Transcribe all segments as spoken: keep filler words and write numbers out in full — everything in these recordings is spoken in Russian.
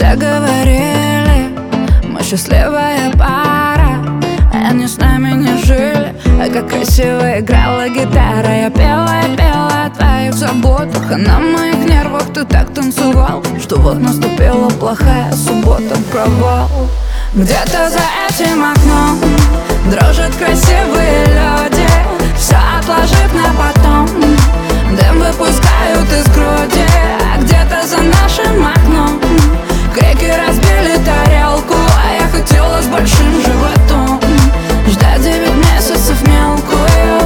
Все говорили, мы счастливая пара, они с нами не жили, а как красиво играла гитара. Я пела и пела о твоих заботах, а на моих нервах ты так танцевал, что вот наступила плохая суббота, провал. Где-то за этим окном дрожат красивые люди, все отложив на потом, дым выпускают из груди. А где-то за нашим окном крики разбили тарелку, а я хотела с большим животом ждать девять месяцев мелкую.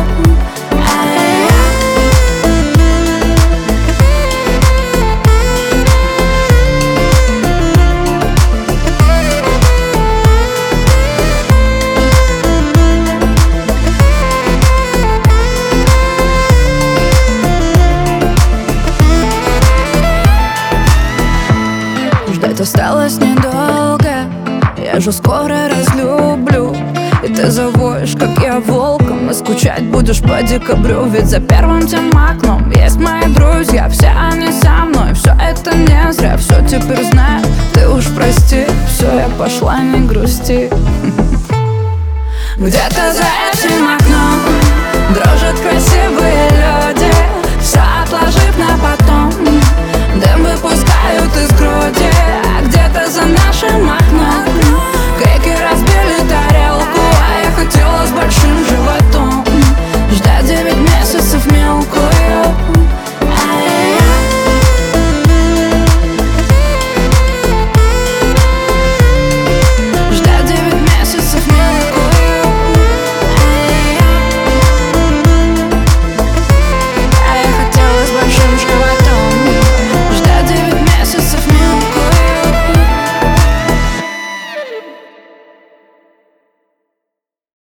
Ждать осталось недолго, я же скоро разлюблю. И ты завоешь, как я, волком, и скучать будешь по декабрю. Ведь за первым тем окном есть мои друзья, все они со мной, все это не зря. Все теперь знаю, ты уж прости, все, я пошла, не грусти. Где-то за этим окном дрожат красивые люди, все отложив на потом, дым выпускают из груди. А где-то за нашим окном